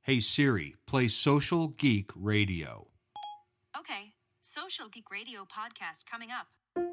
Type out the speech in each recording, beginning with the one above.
Hey Siri, play Social Geek Radio. Okay, Social Geek Radio podcast coming up.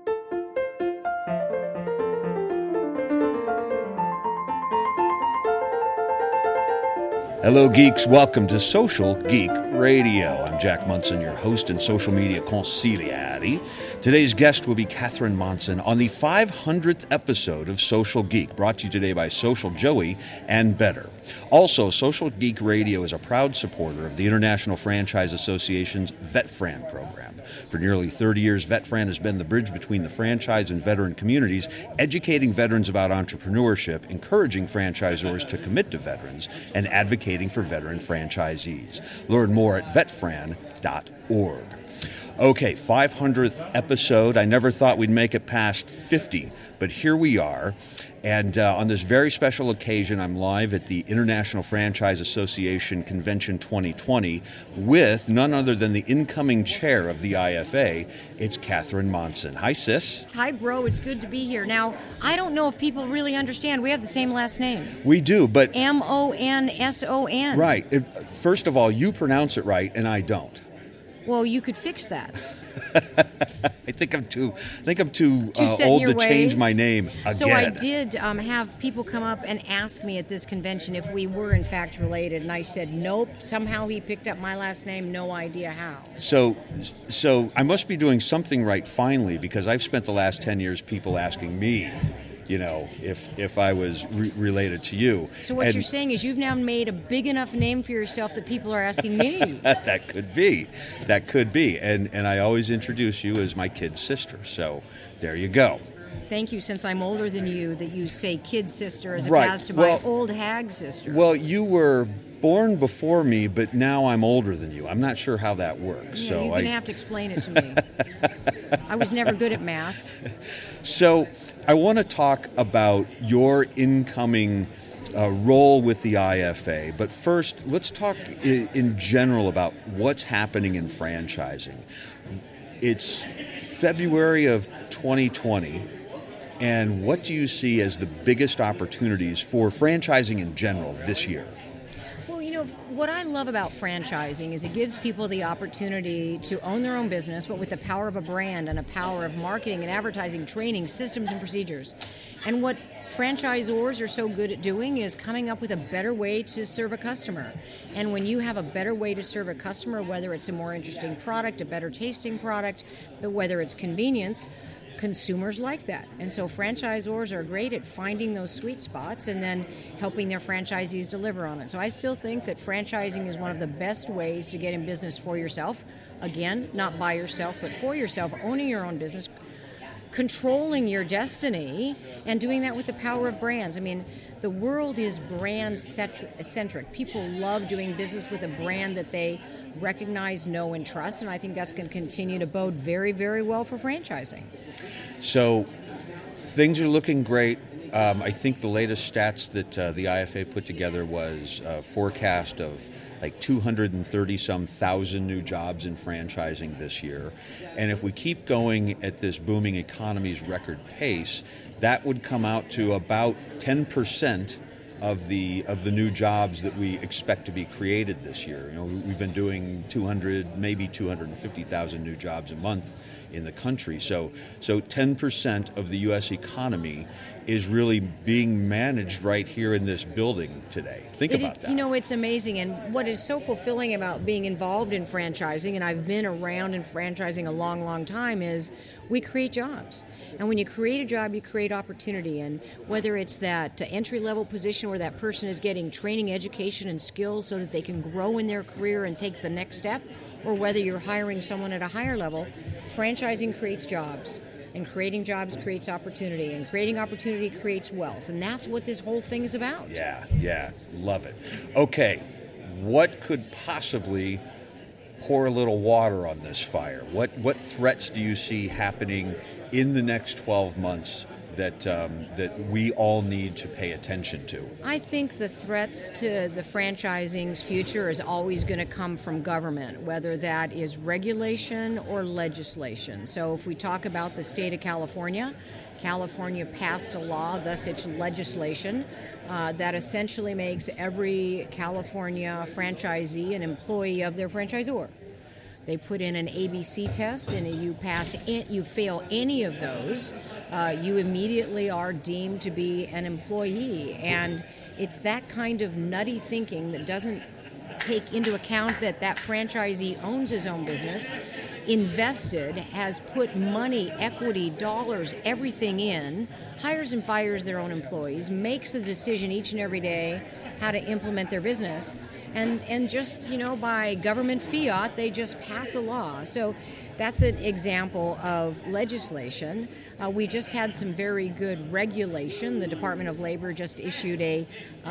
Hello, geeks. Welcome to Social Geek Radio. I'm Jack Munson, your host and social media consigliere. Today's guest will be Catherine Monson on the 500th episode of Social Geek, brought to you today by Social Joey and Better. Also, Social Geek Radio is a proud supporter of the International Franchise Association's VetFran program. For nearly 30 years, VetFran has been the bridge between the franchise and veteran communities, educating veterans about entrepreneurship, encouraging franchisors to commit to veterans, and advocating for veteran franchisees. Learn more at vetfran.org. Okay, 500th episode. I never thought we'd make it past 50, but here we are. And on this very special occasion, I'm live at the International Franchise Association Convention 2020 with none other than the incoming chair of the IFA. It's Catherine Monson. Hi, sis. Hi, bro. It's good to be here. Now, I don't know if people really understand. We have the same last name. We do, but... Monson. Right. First of all, you pronounce it right, and I don't. Well, you could fix that. I think I'm too old to ways. Change my name again. So I did have people come up and ask me at this convention if we were in fact related, and I said nope. Somehow he picked up my last name, no idea how. So I must be doing something right finally, because I've spent the last 10 years people asking me, you know, if I was related to you. So what you're saying is you've now made a big enough name for yourself that people are asking me. That could be. And I always introduce you as my kid sister. So there you go. Thank you, since I'm older than you, that you say kid sister as right. opposed to my old hag sister. Well, you were born before me, but now I'm older than you. I'm not sure how that works. Yeah, so you're going to have to explain it to me. I was never good at math. So I want to talk about your incoming role with the IFA, but first, let's talk in general about what's happening in franchising. It's February of 2020, and what do you see as the biggest opportunities for franchising in general this year? What I love about franchising is it gives people the opportunity to own their own business, but with the power of a brand and a power of marketing and advertising, training, systems, and procedures. And what franchisors are so good at doing is coming up with a better way to serve a customer. And when you have a better way to serve a customer, whether it's a more interesting product, a better tasting product, but whether it's convenience, consumers like that. And so franchisors are great at finding those sweet spots and then helping their franchisees deliver on it. So I still think that franchising is one of the best ways to get in business for yourself. Again, not by yourself, but for yourself, owning your own business, controlling your destiny, and doing that with the power of brands. I mean, the world is brand-centric. People love doing business with a brand that they recognize, know, and trust, and I think that's going to continue to bode very, very well for franchising. So things are looking great. I think the latest stats that the IFA put together was a forecast of like 230-some thousand new jobs in franchising this year. And if we keep going at this booming economy's record pace, that would come out to about 10% of the new jobs that we expect to be created this year. You know, we've been doing 200, maybe 250,000 new jobs a month in the country. So 10% of the U.S. economy is really being managed right here in this building today. Think about that. You know, it's amazing. And what is so fulfilling about being involved in franchising, and I've been around in franchising a long, long time, is we create jobs. And when you create a job, you create opportunity. And whether it's that entry-level position where that person is getting training, education, and skills so that they can grow in their career and take the next step, or whether you're hiring someone at a higher level, franchising creates jobs. And creating jobs creates opportunity, and creating opportunity creates wealth. And that's what this whole thing is about. Yeah, love it. Okay, what could possibly pour a little water on this fire? What threats do you see happening in the next 12 months that we all need to pay attention to? I think the threats to the franchising's future is always going to come from government, whether that is regulation or legislation. So if we talk about the state of California, California passed a law, thus it's legislation, that essentially makes every California franchisee an employee of their franchisor. They put in an ABC test, and you fail any of those, you immediately are deemed to be an employee. And it's that kind of nutty thinking that doesn't take into account that franchisee owns his own business, invested, has put money, equity, dollars, everything in, hires and fires their own employees, makes the decision each and every day how to implement their business. And just, by government fiat, they just pass a law. So that's an example of legislation. We just had some very good regulation. The Department of Labor just issued a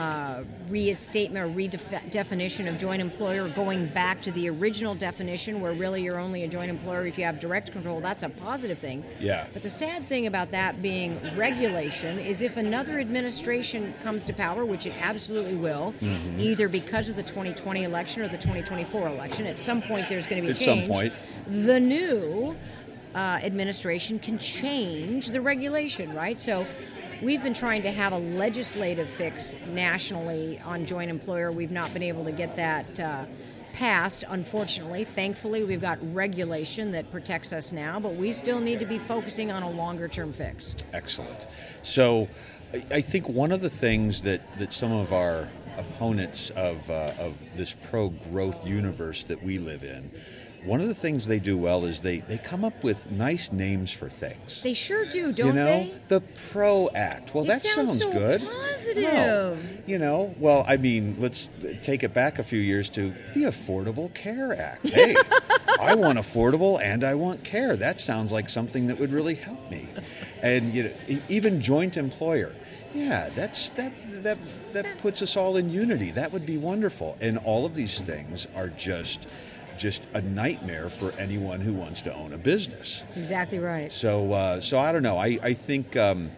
restatement or redefinition of joint employer, going back to the original definition where really you're only a joint employer if you have direct control. That's a positive thing. Yeah. But the sad thing about that being regulation is if another administration comes to power, which it absolutely will, either because of the 2020 election or the 2024 election, at some point there's going to be a change. At some point. The new administration can change the regulation, right? So we've been trying to have a legislative fix nationally on joint employer. We've not been able to get that passed, unfortunately. Thankfully, we've got regulation that protects us now, but we still need to be focusing on a longer-term fix. Excellent. So I think one of the things that some of our opponents of this pro-growth universe that we live in, one of the things they do well is they come up with nice names for things. They sure do, don't they? The PRO Act. Well, that sounds so good. Positive. No. Well, I mean, let's take it back a few years to the Affordable Care Act. Hey, I want affordable and I want care. That sounds like something that would really help me. And even joint employer. Yeah, that puts us all in unity. That would be wonderful. And all of these things are just a nightmare for anyone who wants to own a business. That's exactly right. So I don't know. I think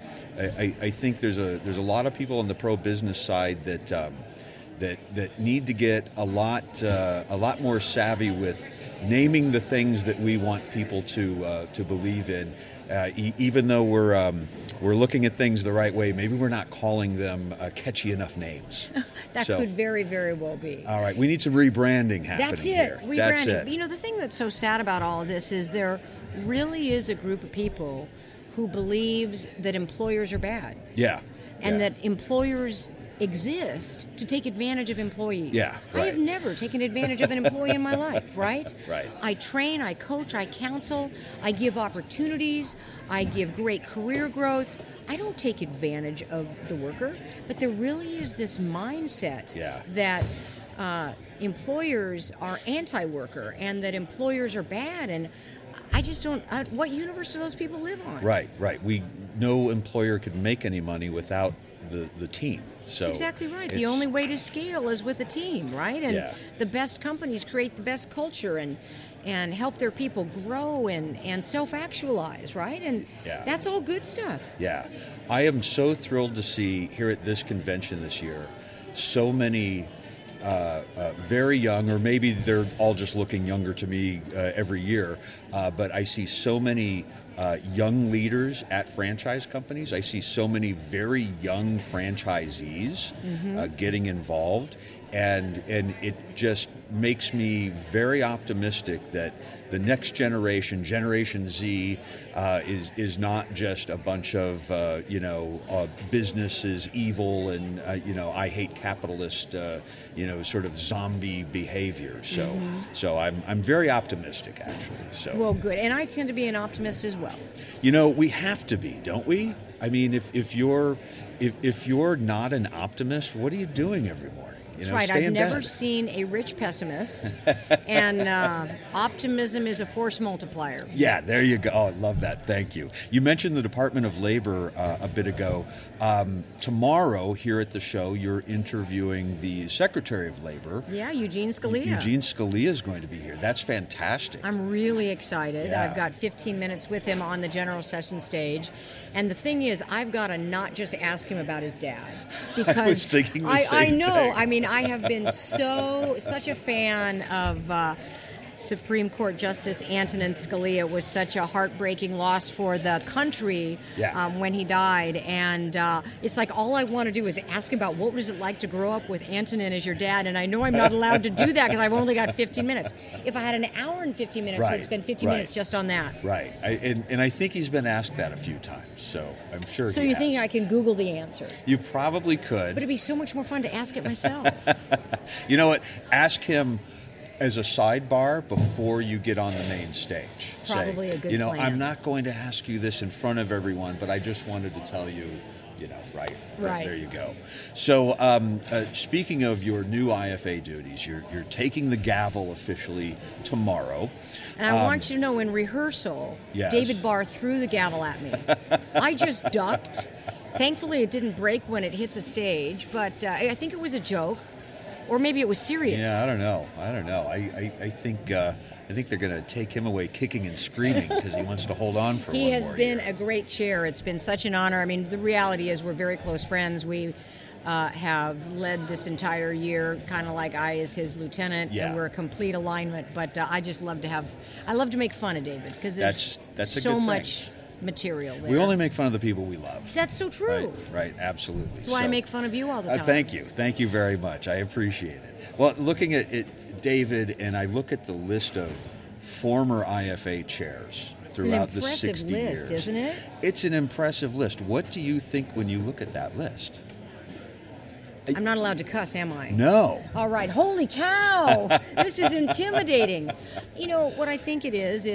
I think there's a lot of people on the pro business side that need to get a lot more savvy with naming the things that we want people to believe in. Even though we're looking at things the right way, maybe we're not calling them catchy enough names. That could very, very well be. All right, we need some rebranding happening. That's it. Here. Rebranding. That's it. The thing that's so sad about all of this is there really is a group of people who believes that employers are bad. Yeah. And that employers exist to take advantage of employees. Yeah, right. I have never taken advantage of an employee in my life, right? Right. I train, I coach, I counsel, I give opportunities, I give great career growth. I don't take advantage of the worker, but there really is this mindset that employers are anti-worker and that employers are bad, and I just don't. What universe do those people live on? Right. No employer could make any money without the team. So that's exactly right. The only way to scale is with a team, right? And the best companies create the best culture and help their people grow and self-actualize, right? And that's all good stuff. Yeah. I am so thrilled to see here at this convention this year so many very young, or maybe they're all just looking younger to me every year, but I see so many young leaders at franchise companies. I see so many very young franchisees getting involved, and it just makes me very optimistic that the next generation, Generation Z, is not just a bunch of business is evil and I hate capitalist sort of zombie behavior. So I'm very optimistic actually. So well, good, and I tend to be an optimist as well. We have to be, don't we? I mean, if you're not an optimist, what are you doing every morning? That's right. I've never seen a rich pessimist, and optimism is a force multiplier. Yeah, there you go. Oh, I love that. Thank you. You mentioned the Department of Labor a bit ago. Tomorrow here at the show, you're interviewing the Secretary of Labor. Yeah, Eugene Scalia. Eugene Scalia is going to be here. That's fantastic. I'm really excited. Yeah. I've got 15 minutes with him on the general session stage. And the thing is, I've got to not just ask him about his dad. Because I was thinking the same I know. thing. I mean, I have been such a fan of Supreme Court Justice Antonin Scalia. It was such a heartbreaking loss for the country when he died. And it's like all I want to do is ask him about what was it like to grow up with Antonin as your dad. And I know I'm not allowed to do that because I've only got 15 minutes. If I had an hour and 15 minutes, we'd spend 15 minutes just on that. Right. And I think he's been asked that a few times, so I'm sure So he you has. think I can Google the answer? You probably could. But it'd be so much more fun to ask it myself. You know what? Ask him as a sidebar before you get on the main stage. Probably a good You know, plan. I'm not going to ask you this in front of everyone, but I just wanted to tell you, you know, right. There you go. So speaking of your new IFA duties, you're taking the gavel officially tomorrow. And I want you to know, in rehearsal, Yes. David Barr threw the gavel at me. I just ducked. Thankfully, it didn't break when it hit the stage, but I think it was a joke. Or maybe it was serious. Yeah, I don't know. I think they're going to take him away kicking and screaming because he wants to hold on for one more He has been year. a great chair. It's been such an honor. I mean, the reality is we're very close friends. We have led this entire year kind of like I as his lieutenant, and we're a complete alignment. But I just love to make fun of David because there's that's a so good thing. much material there. We only make fun of the people we love. That's so true. Right, absolutely. That's why I make fun of you all the time. Thank you very much. I appreciate it. Well, looking at it, David, and I look at the list of former IFA chairs throughout the 60 It's an impressive years. list, isn't it? It's an impressive list. What do you think when you look at that list? I'm not allowed to cuss, am I? No. All right. Holy cow! This is intimidating. You know, what I think it is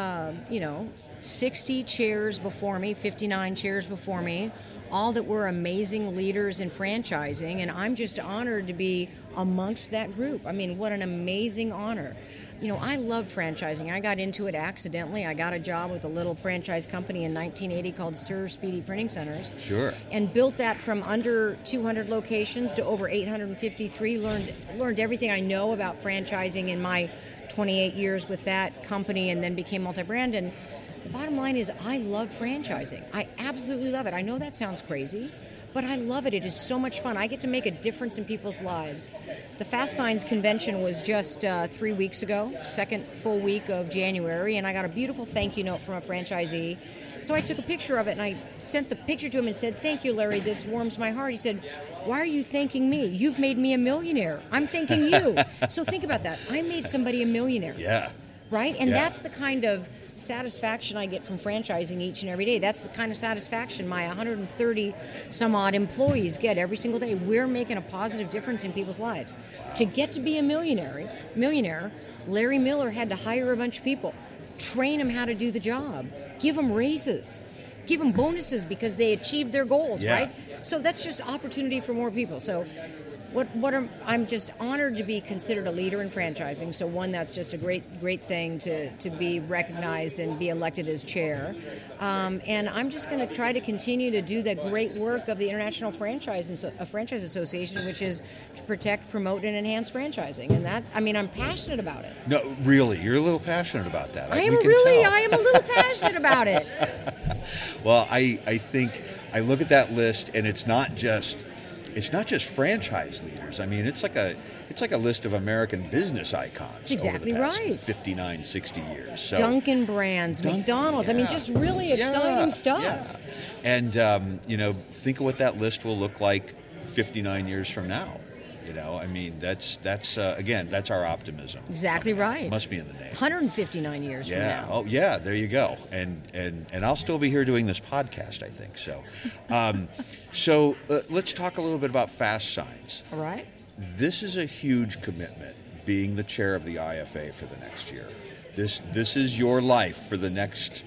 60 chairs before me, 59 chairs before me, all that were amazing leaders in franchising, and I'm just honored to be amongst that group. I mean, what an amazing honor. You know, I love franchising. I got into it accidentally. I got a job with a little franchise company in 1980 called Sir Speedy Printing Centers. Sure. And built that from under 200 locations to over 853. Learned everything I know about franchising in my 28 years with that company, and then became multi-brand. And the bottom line is I love franchising. I absolutely love it. I know that sounds crazy, but I love it. It is so much fun. I get to make a difference in people's lives. The Fast Signs convention was just 3 weeks ago, second full week of January, and I got a beautiful thank you note from a franchisee. So I took a picture of it, and I sent the picture to him and said, "Thank you, Larry. This warms my heart." He said, "Why are you thanking me? You've made me a millionaire. I'm thanking you." So think about that. I made somebody a millionaire. Yeah. Right? And Yeah. that's the kind of satisfaction I get from franchising each and every day. That's the kind of satisfaction my 130 some odd employees get every single day. We're making a positive difference in people's lives. To get to be a millionaire, Larry Miller had to hire a bunch of people, train them how to do the job, give them raises, give them bonuses because they achieved their goals, Yeah. right? So that's just opportunity for more people. So I'm just honored to be considered a leader in franchising. So one, that's just a great thing to be recognized and be elected as chair. And I'm just going to try to continue to do the great work of the International Franchise Association, which is to protect, promote, and enhance franchising. And that, I mean, I'm passionate about it. No, really, you're a little passionate about that. I am we can tell. a little passionate about it. Well, I think I look at that list, and it's not just franchise leaders. I mean, it's like a list of American business icons. That's exactly over the past right. 59, 60 years. So, Dunkin' Brands, McDonald's. I mean, just really exciting stuff. Yeah. And think of what that list will look like 59 years from now. You know, I mean, that's our optimism. Exactly right. Must be in the name. 159 years from now. Oh, yeah. There you go. And I'll still be here doing this podcast, I think. So, so let's talk a little bit about Fast Signs. All right. This is a huge commitment, being the chair of the IFA for the next year. This is your life for the next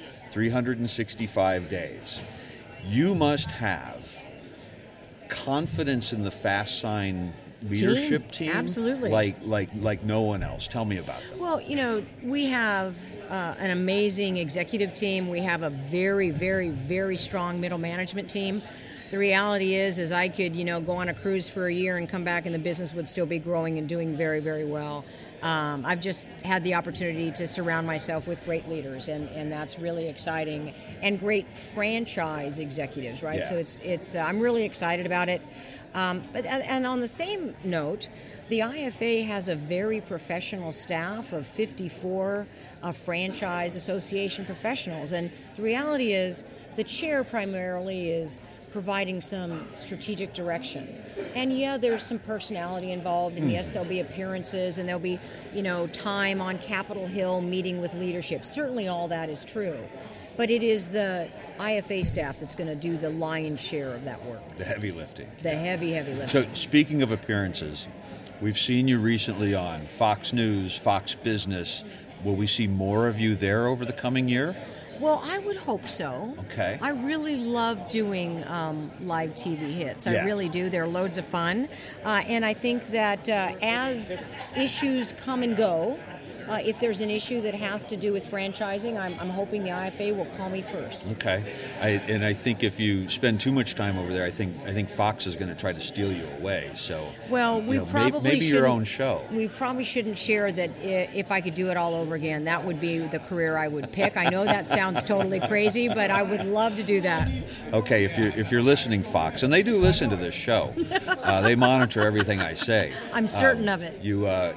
365 days. You must have confidence in the Fast Sign leadership team? Absolutely. Like no one else. Tell me about them. Well, we have an amazing executive team. We have a very, very, very strong middle management team. The reality is I could, go on a cruise for a year and come back and the business would still be growing and doing very, very well. I've just had the opportunity to surround myself with great leaders, and that's really exciting, and great franchise executives, right? Yeah. So it's I'm really excited about it. But on the same note, the IFA has a very professional staff of 54 franchise association professionals, and the reality is the chair primarily is providing some strategic direction. And there's some personality involved, and yes, there'll be appearances, and there'll be, time on Capitol Hill meeting with leadership. Certainly all that is true. But it is the IFA staff that's going to do the lion's share of that work. The heavy lifting. The heavy lifting. So speaking of appearances, we've seen you recently on Fox News, Fox Business. Will we see more of you there over the coming year? Well, I would hope so. Okay. I really love doing live TV hits. Yeah. I really do. They're loads of fun. And I think that as issues come and go, if there's an issue that has to do with franchising, I'm hoping the IFA will call me first. Okay. I think if you spend too much time over there, I think Fox is going to try to steal you away. So, well, we probably maybe your own show. We probably shouldn't share that. If I could do it all over again, that would be the career I would pick. I know that sounds totally crazy, but I would love to do that. Okay, if you're listening, Fox, and they do listen to this show, they monitor everything I say. I'm certain of it.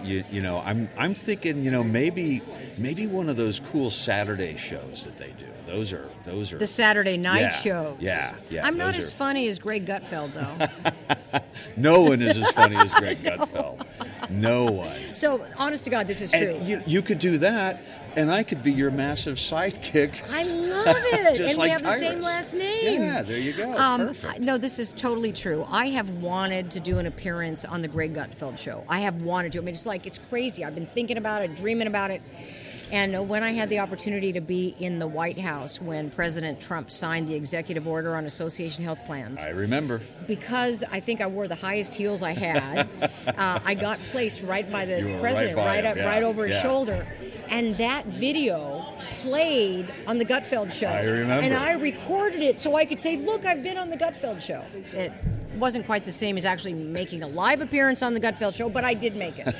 I'm thinking, maybe one of those cool Saturday shows that they do. Those are the Saturday night shows. Yeah. I'm not as funny as Greg Gutfeld, though. No one is as funny as Greg Gutfeld. No one. So, honest to God, this is true. And you could do that, and I could be your massive sidekick. I love it. Just and like we have Tyrus. the same last name. Yeah, there you go. Perfect. No, this is totally true. I have wanted to do an appearance on the Greg Gutfeld show. I have wanted to. I mean, it's crazy. I've been thinking about it, dreaming about it. And when I had the opportunity to be in the White House when President Trump signed the executive order on association health plans. I remember. Because I think I wore the highest heels I had, I got placed right by the president, right over his shoulder. And that video played on the Gutfeld show. I remember. And I recorded it so I could say, look, I've been on the Gutfeld show. It wasn't quite the same as actually making a live appearance on the Gutfeld show, but I did make it.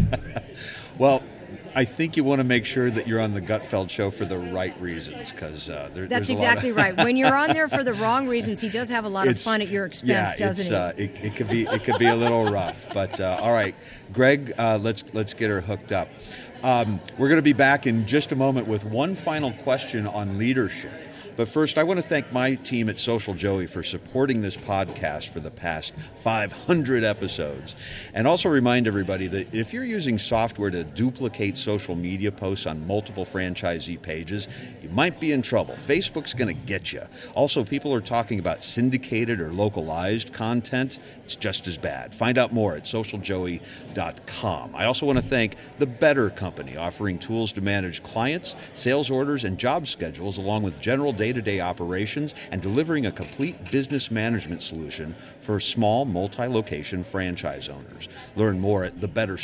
Well, I think you want to make sure that you're on the Gutfeld show for the right reasons, because that's exactly right. When you're on there for the wrong reasons, he does have a lot of fun at your expense, doesn't he? It could be a little rough, but all right, Greg, let's get her hooked up. We're going to be back in just a moment with one final question on leadership. But first, I want to thank my team at Social Joey for supporting this podcast for the past 500 episodes. And also remind everybody that if you're using software to duplicate social media posts on multiple franchisee pages, you might be in trouble. Facebook's going to get you. Also, people are talking about syndicated or localized content. It's just as bad. Find out more at socialjoey.com. I also want to thank The Better Company, offering tools to manage clients, sales orders, and job schedules, along with general day-to-day operations, and delivering a complete business management solution for small multi-location franchise owners. Learn more at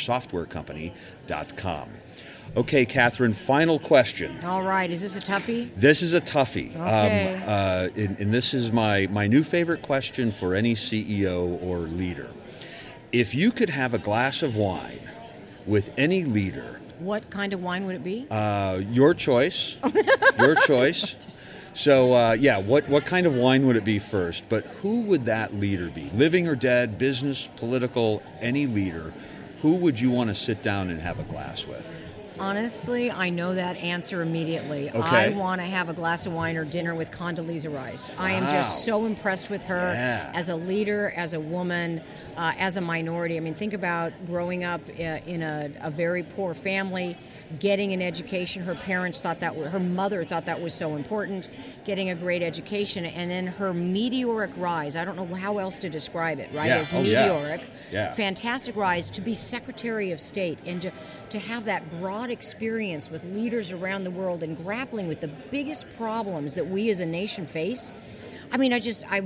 thebettersoftwarecompany.com. Okay, Catherine, final question. All right. Is this a toughie? This is a toughie. Okay. And this is my new favorite question for any CEO or leader. If you could have a glass of wine with any leader... What kind of wine would it be? Your choice. Your choice. So, what kind of wine would it be first? But who would that leader be? Living or dead, business, political, any leader. Who would you want to sit down and have a glass with? Honestly, I know that answer immediately. Okay. I want to have a glass of wine or dinner with Condoleezza Rice. I am just so impressed with her as a leader, as a woman, as a minority. I mean, think about growing up in a very poor family, getting an education. Her parents thought her mother thought that was so important, getting a great education, and then her meteoric rise. I don't know how else to describe it, right? As meteoric. Yeah. Fantastic rise to be Secretary of State and to have that broad experience with leaders around the world and grappling with the biggest problems that we as a nation face. I mean,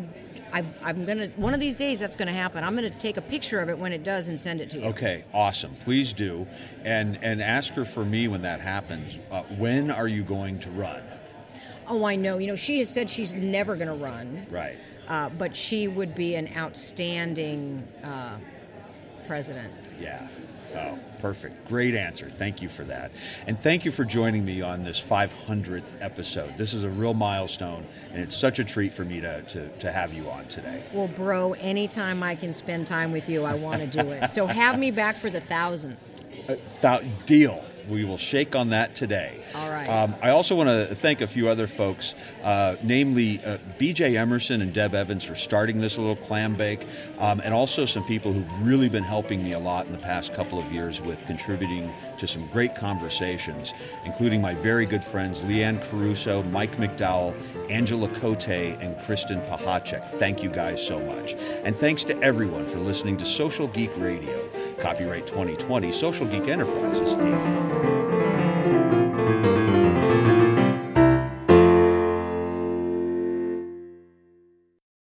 I'm gonna, one of these days that's gonna happen. I'm gonna take a picture of it when it does and send it to you. Okay, awesome. Please do, and ask her for me when that happens. When are you going to run? Oh, I know. You know, she has said she's never gonna run. Right. But she would be an outstanding president. Yeah. Oh, perfect. Great answer. Thank you for that. And thank you for joining me on this 500th episode. This is a real milestone, and it's such a treat for me to have you on today. Well, bro, anytime I can spend time with you, I want to do it. So have me back for the 1000th. Deal. We will shake on that today. All right. I also want to thank a few other folks, namely BJ Emerson and Deb Evans for starting this little clam bake, and also some people who've really been helping me a lot in the past couple of years with contributing to some great conversations, including my very good friends Leanne Caruso, Mike McDowell, Angela Cote, and Kristen Pahacek. Thank you guys so much. And thanks to everyone for listening to Social Geek Radio. Copyright 2020, Social Geek Enterprises, Inc.